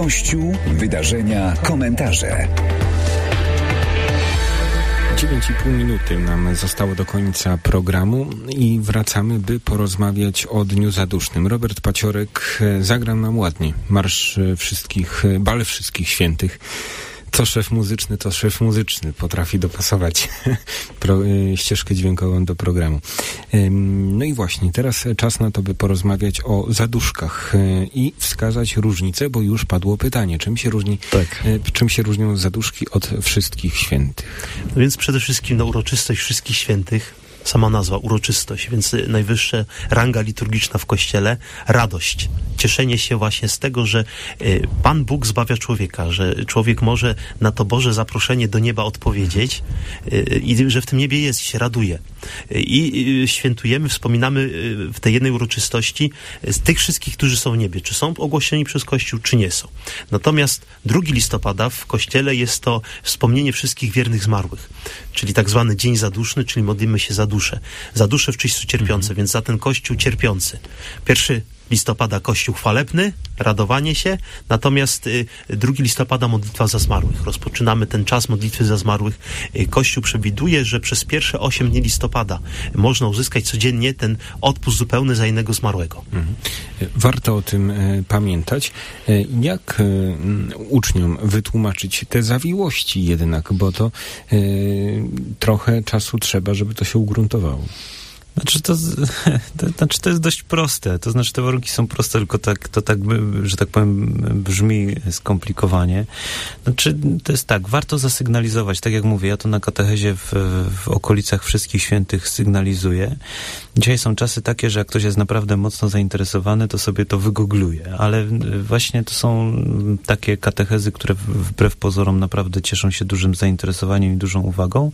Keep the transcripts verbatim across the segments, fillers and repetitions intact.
Kościół, wydarzenia, komentarze. dziewięć i pół minuty nam zostało do końca programu i wracamy, by porozmawiać o Dniu Zadusznym. Robert Paciorek zagrał nam ładnie Marsz Wszystkich, Bal Wszystkich Świętych. Co szef muzyczny, to szef muzyczny potrafi dopasować pro, ścieżkę dźwiękową do programu. No i właśnie, teraz czas na to, by porozmawiać o zaduszkach i wskazać różnicę, bo już padło pytanie, czym się różni, tak. czym się różnią zaduszki od wszystkich świętych? No więc przede wszystkim no, uroczystość wszystkich świętych, sama nazwa, uroczystość, więc najwyższa ranga liturgiczna w Kościele, radość, cieszenie się właśnie z tego, że Pan Bóg zbawia człowieka, że człowiek może na to Boże zaproszenie do nieba odpowiedzieć i że w tym niebie jest i się raduje. I świętujemy, wspominamy w tej jednej uroczystości z tych wszystkich, którzy są w niebie, czy są ogłoszeni przez Kościół, czy nie są. Natomiast drugiego listopada w Kościele jest to wspomnienie wszystkich wiernych zmarłych, czyli tak zwany Dzień Zaduszny, czyli modlimy się za duszę. Za duszę w czyśćcu cierpiące, mhm. więc za ten Kościół cierpiący. Pierwszy listopada Kościół chwalebny, radowanie się, natomiast y, drugiego listopada modlitwa za zmarłych. Rozpoczynamy ten czas modlitwy za zmarłych. Y, Kościół przewiduje, że przez pierwsze osiem dni listopada można uzyskać codziennie ten odpust zupełny za innego zmarłego. Mhm. Warto o tym y, pamiętać. Y, jak y, uczniom wytłumaczyć te zawiłości jednak, bo to y, trochę czasu trzeba, żeby to się ugruntowało. Znaczy to, to, znaczy to jest dość proste, to znaczy te warunki są proste, tylko tak, to tak, że tak powiem, brzmi skomplikowanie. Znaczy to jest tak, warto zasygnalizować, tak jak mówię, ja to na katechezie w, w okolicach Wszystkich Świętych sygnalizuję. Dzisiaj są czasy takie, że jak ktoś jest naprawdę mocno zainteresowany, to sobie to wygoogluje, ale właśnie to są takie katechezy, które wbrew pozorom naprawdę cieszą się dużym zainteresowaniem i dużą uwagą.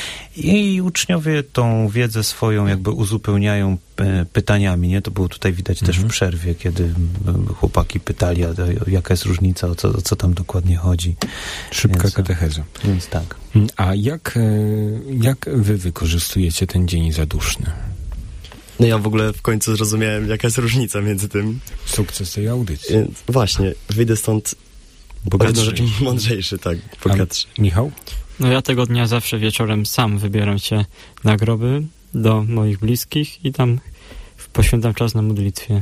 I uczniowie tą wiedzę swoją jakby uzupełniają pytaniami, nie? To było tutaj widać mhm. też w przerwie, kiedy chłopaki pytali, a jaka jest różnica, o co, o co tam dokładnie chodzi. Szybka więc, katecheza. Więc tak. A jak, jak wy wykorzystujecie ten dzień zaduszny? No ja w ogóle w końcu zrozumiałem, jaka jest różnica między tym. Sukces tej audycji. Właśnie, wyjdę stąd bogatszy, rzeczy mądrzejszy, tak, bogatszy. A Michał? No ja tego dnia zawsze wieczorem sam wybieram się na groby do moich bliskich i tam poświęcam czas na modlitwie.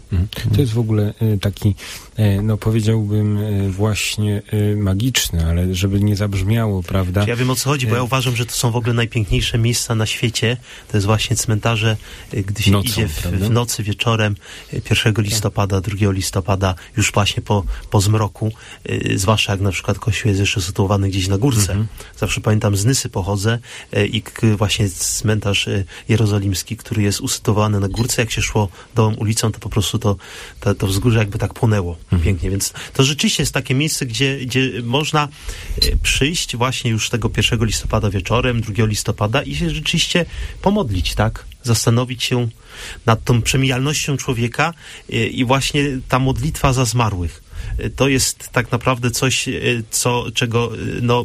To jest w ogóle taki, no powiedziałbym właśnie magiczny, ale żeby nie zabrzmiało, prawda? Ja wiem, o co chodzi, bo ja uważam, że to są w ogóle najpiękniejsze miejsca na świecie. To jest właśnie cmentarze, gdy się Nocą, idzie w, w nocy, wieczorem, pierwszego listopada, drugiego listopada, już właśnie po, po zmroku, zwłaszcza jak na przykład kościół jest jeszcze sytuowany gdzieś na górce. Mhm. Zawsze pamiętam, z Nysy pochodzę i właśnie cmentarz jerozolimski, który jest usytuowany na górce, jak się szło dołem ulicą, to po prostu To, to, to wzgórze jakby tak płonęło mhm. pięknie, więc to rzeczywiście jest takie miejsce, gdzie, gdzie można przyjść właśnie już tego pierwszego listopada wieczorem, drugiego listopada i się rzeczywiście pomodlić, tak? Zastanowić się nad tą przemijalnością człowieka i właśnie ta modlitwa za zmarłych. To jest tak naprawdę coś, co, czego no,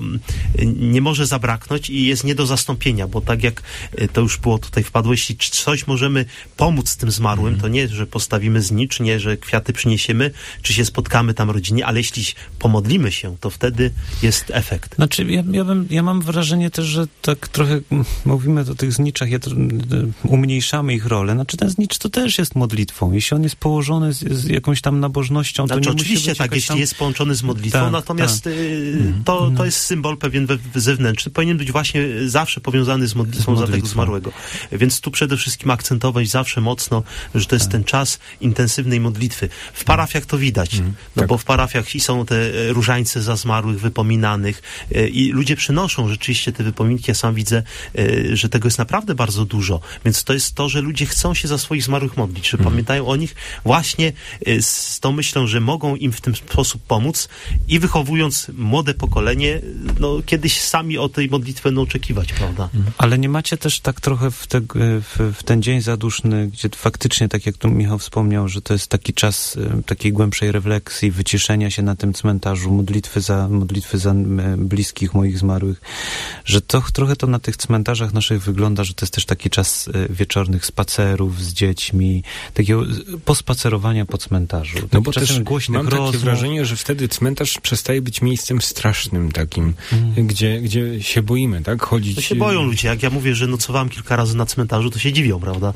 nie może zabraknąć i jest nie do zastąpienia, bo tak jak to już było tutaj wpadło, jeśli coś możemy pomóc tym zmarłym, to nie, że postawimy znicz, nie, że kwiaty przyniesiemy, czy się spotkamy tam rodzinnie, ale jeśli pomodlimy się, to wtedy jest efekt. Znaczy, ja, ja, bym, ja mam wrażenie też, że tak trochę mówimy o tych zniczach, ja to, umniejszamy ich rolę. Znaczy ten znicz to też jest modlitwą. Jeśli on jest położony z, z jakąś tam nabożnością, to znaczy, nie oczywiście musi być tak, jeśli tam... jest połączony z modlitwą, tak, natomiast tak. Y, to, to jest symbol pewien we, zewnętrzny. Powinien być właśnie zawsze powiązany z modlitwą, z modlitwą za tego zmarłego. Więc tu przede wszystkim akcentować zawsze mocno, że to jest tak. ten czas intensywnej modlitwy. W parafiach to widać, mm, no tak. bo w parafiach i są te różańce za zmarłych wypominanych y, i ludzie przynoszą rzeczywiście te wypominki. Ja sam widzę, y, że tego jest naprawdę bardzo dużo. Więc to jest to, że ludzie chcą się za swoich zmarłych modlić, że mm. pamiętają o nich właśnie y, z tą myślą, że mogą im w tym sposób pomóc i wychowując młode pokolenie, no kiedyś sami o tej modlitwie będą oczekiwać, prawda? Ale nie macie też tak trochę w, te, w, w ten dzień zaduszny, gdzie faktycznie, tak jak tu Michał wspomniał, że to jest taki czas takiej głębszej refleksji, wyciszenia się na tym cmentarzu, modlitwy za, modlitwy za bliskich moich zmarłych, że to trochę to na tych cmentarzach naszych wygląda, że to jest też taki czas wieczornych spacerów z dziećmi, takiego pospacerowania po cmentarzu. No bo też głośnych mam rozmów, takie wrażenie, że wtedy cmentarz przestaje być miejscem strasznym takim, mm. gdzie, gdzie się boimy, tak? Chodzić... To się boją ludzie. Jak ja mówię, że nocowałem kilka razy na cmentarzu, to się dziwią, prawda?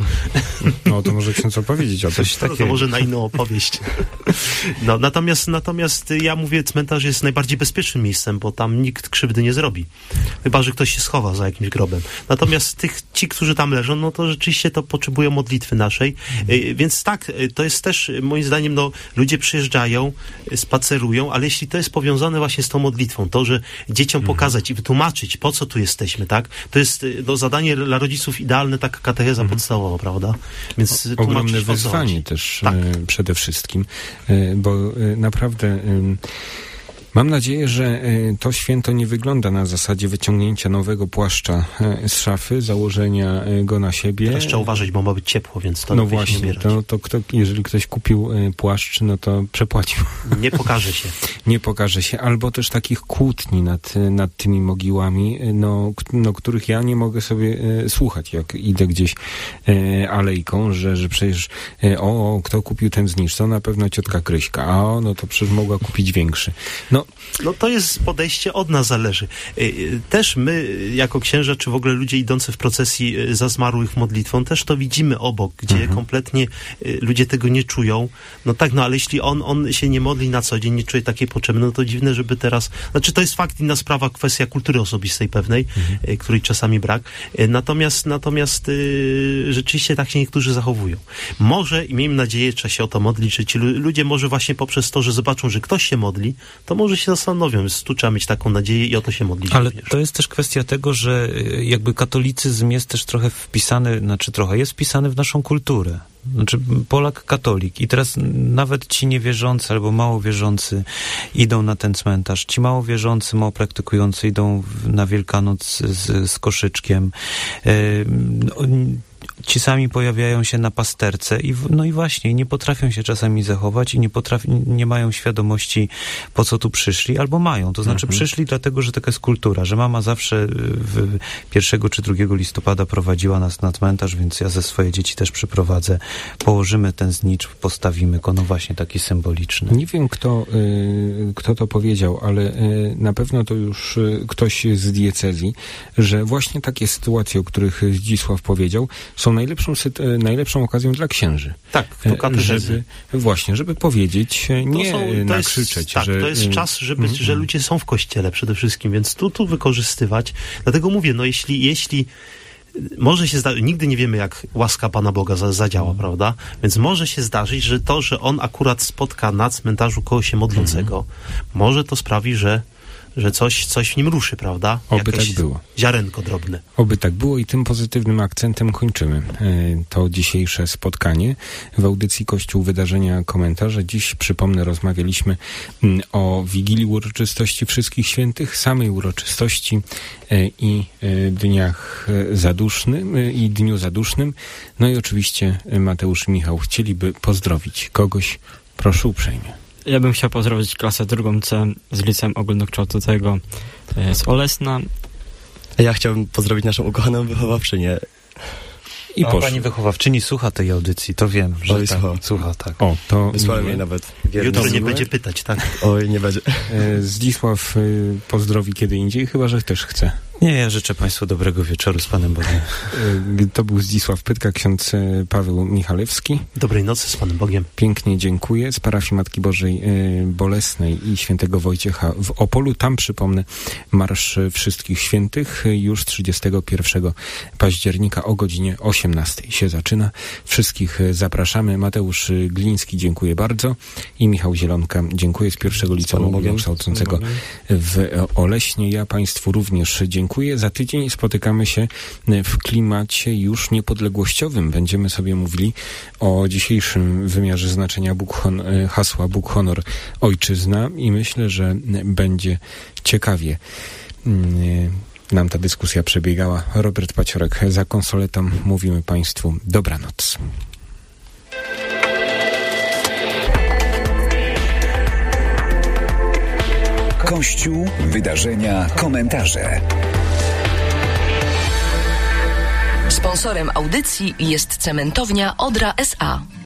No to może ksiądz opowiedzieć o coś takiego. To może na inną opowieść. No, natomiast, natomiast ja mówię, cmentarz jest najbardziej bezpiecznym miejscem, bo tam nikt krzywdy nie zrobi. Chyba że ktoś się schowa za jakimś grobem. Natomiast tych, ci, którzy tam leżą, no to rzeczywiście to potrzebują modlitwy naszej. Mm. Więc tak, to jest też moim zdaniem, no ludzie przyjeżdżają, spacerują, ale jeśli to jest powiązane właśnie z tą modlitwą, to, że dzieciom mm. pokazać i wytłumaczyć, po co tu jesteśmy, tak? To jest no, zadanie dla rodziców idealne, taka katecheza mm. podstawowa, prawda? Więc o, ogromne wyzwanie też tak. e, przede wszystkim, e, bo e, naprawdę e, mam nadzieję, że to święto nie wygląda na zasadzie wyciągnięcia nowego płaszcza z szafy, założenia go na siebie. Teraz trzeba uważać, bo ma być ciepło, więc to no właśnie, to, to kto, jeżeli ktoś kupił płaszcz, no to przepłacił. Nie pokaże się. Nie pokaże się. Albo też takich kłótni nad, nad tymi mogiłami, no, no, których ja nie mogę sobie e, słuchać, jak idę gdzieś e, alejką, że, że przecież e, o, o, kto kupił ten znicz, to na pewno ciotka Kryśka, a o, no to przecież mogła kupić większy. No, No to jest podejście, od nas zależy. Też my, jako księża, czy w ogóle ludzie idący w procesji za zmarłych modlitwą, też to widzimy obok, gdzie mhm. kompletnie ludzie tego nie czują. No tak, no ale jeśli on, on się nie modli na co dzień, nie czuje takiej potrzeby, no to dziwne, żeby teraz... Znaczy to jest fakt, inna sprawa, kwestia kultury osobistej pewnej, mhm. której czasami brak. Natomiast, natomiast yy, rzeczywiście tak się niektórzy zachowują. Może, i miejmy nadzieję, trzeba się o to modlić, że ci ludzie może właśnie poprzez to, że zobaczą, że ktoś się modli, to może się zastanowią, więc tu trzeba mieć taką nadzieję i o to się modlić. Ale również. To jest też kwestia tego, że jakby katolicyzm jest też trochę wpisany, znaczy trochę, jest wpisany w naszą kulturę. Znaczy Polak katolik i teraz nawet ci niewierzący albo mało wierzący idą na ten cmentarz. Ci mało wierzący, mało praktykujący idą na Wielkanoc z, z koszyczkiem. Yy, Ci sami pojawiają się na pasterce i no i właśnie nie potrafią się czasami zachować i nie potrafi, nie mają świadomości, po co tu przyszli, albo mają. To znaczy mhm. przyszli dlatego, że taka jest kultura, że mama zawsze w pierwszego czy drugiego listopada prowadziła nas na cmentarz, więc ja ze swoje dzieci też przyprowadzę. Położymy ten znicz, postawimy go, no właśnie taki symboliczny. Nie wiem, kto, y, kto to powiedział, ale y, na pewno to już y, ktoś z diecezji, że właśnie takie sytuacje, o których Zdzisław powiedział, są najlepszą, najlepszą okazją dla księży. Tak, to katechezy. Żeby, właśnie, żeby powiedzieć, nie to są, to nakrzyczeć. Jest, tak, że, to jest czas, żeby, mm, że ludzie są w kościele przede wszystkim, więc tu, tu wykorzystywać. Dlatego mówię, no jeśli, jeśli może się zdarzyć, nigdy nie wiemy, jak łaska Pana Boga za, zadziała, mm. prawda? Więc może się zdarzyć, że to, że on akurat spotka na cmentarzu kogoś się modlącego, mm. może to sprawi, że że coś, coś w nim ruszy, prawda? Oby Jakieś tak było. Ziarenko drobne. Oby tak było i tym pozytywnym akcentem kończymy to dzisiejsze spotkanie w audycji Kościół Wydarzenia Komentarze. Dziś, przypomnę, rozmawialiśmy o Wigilii Uroczystości Wszystkich Świętych, samej uroczystości i dniach zadusznym i dniu zadusznym. No i oczywiście Mateusz i Michał chcieliby pozdrowić kogoś. Proszę uprzejmie. Ja bym chciał pozdrowić klasę drugą C z liceum ogólnokształcącego z Olesna. Ja chciałbym pozdrowić naszą ukochaną wychowawczynię. I o, pani wychowawczyni słucha tej audycji, to wiem, że Oj, tak, słucha. słucha, tak. O, to wysłałem jej nawet. Jutro nie będzie pytać, tak? Oj, nie będzie. Zdzisław pozdrowi kiedy indziej, chyba że też chce. Nie, ja życzę Państwu dobrego wieczoru z Panem Bogiem. To był Zdzisław Pytka, ksiądz Paweł Michalewski. Dobrej nocy z Panem Bogiem. Pięknie dziękuję. Z parafii Matki Bożej Bolesnej i Świętego Wojciecha w Opolu. Tam, przypomnę, Marsz Wszystkich Świętych już trzydziestego pierwszego października o godzinie osiemnastej się zaczyna. Wszystkich zapraszamy. Mateusz Gliński, dziękuję bardzo. I Michał Zielonka, dziękuję z pierwszego liceum ogólnokształcącego w Oleśnie. Ja Państwu również dziękuję. Za tydzień spotykamy się w klimacie już niepodległościowym. Będziemy sobie mówili o dzisiejszym wymiarze znaczenia Bóg hon- hasła Bóg, honor, ojczyzna i myślę, że będzie ciekawie nam ta dyskusja przebiegała. Robert Paciorek za konsoletą. Mówimy Państwu dobranoc. Kościół, wydarzenia, komentarze. Sponsorem audycji jest cementownia Odra S A.